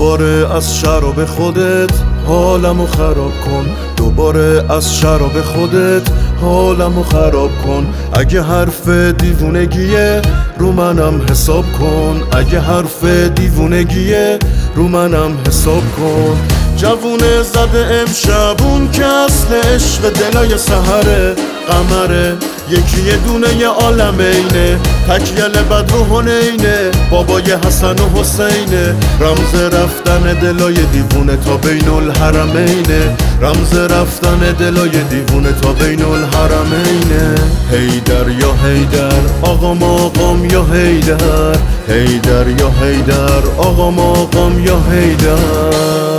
دوباره از شراب خودت حالمو خراب کن، دوباره از شراب خودت حالمو خراب کن. اگه حرف دیوونگیه رو منم حساب کن، اگه حرف دیوونگیه رو منم حساب کن. جوونه زده امشبون که اصل عشق دلای سحره قمره، یکی یه دونه یه عالمینه، تکیل بدر و حنینه، بابای حسن و حسینه. رمز رفتن دلای دیوونه تا بین الحرمینه، رمز رفتن دلای دیوونه تا بین الحرمینه. حیدر یا حیدر آقا ماقام یا حیدر، حیدر یا حیدر آقا ماقام یا حیدر.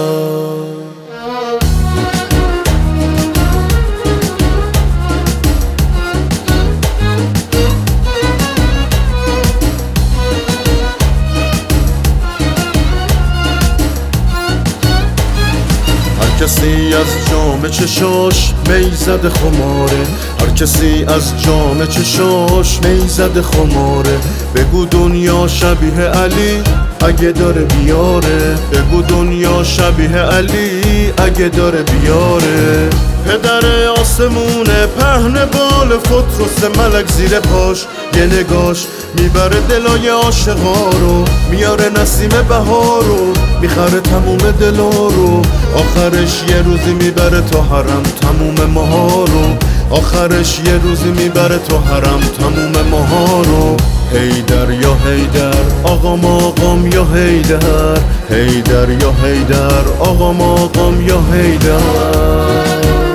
هر کسی از جام چشاش می زده خماره، هر کسی از جام چشاش می زده خماره. بگو دنیا شبیه علی اگه داره بیاره، بگو دنیا شبیه علی اگه داره بیاره. پدر آسمونه پهن بال فطرس ملک زیر پاش، یه نگاش میبره دلای عاشقا رو، میاره نسیم بهار رو، میخره تموم دلا رو. آخرش یه روزی میبره تا حرم تموم ماها رو، آخرش یه روزی میبره تا حرم تموم ماها رو. حیدر یا حیدر آقا ماقام یا حیدر، حیدر یا حیدر آقا ماقام یا حیدر.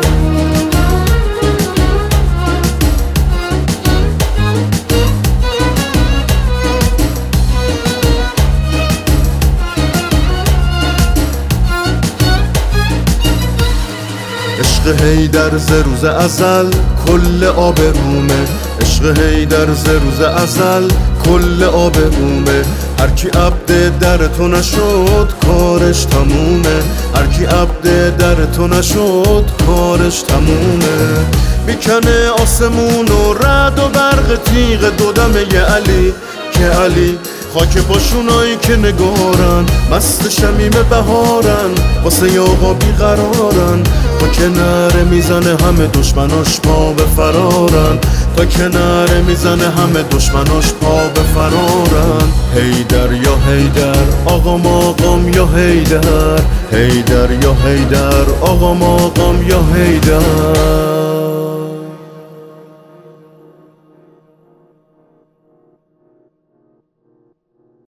عشق حیدر ز روز ازل کل آب رومه، عشق حیدر ز روز ازل کل آب رومه. هر کی عبد در تو نشد کارش تمومه، هر کی عبد در تو نشد کارش تمومه. میکنه آسمون و رعد و برق تیغ دو دمه علی که علی خاک پاشونایی که نگارن، مست شمیم بهارن، واسه آقا بیقرارن. تا کناره میزنه همه دشمناش پا به فرارن، تا کناره میزنه همه دشمناش پا به فرارن. حیدر یا حیدر آقا ماقام یا حیدر، حیدر یا حیدر آقا ماقام یا حیدر.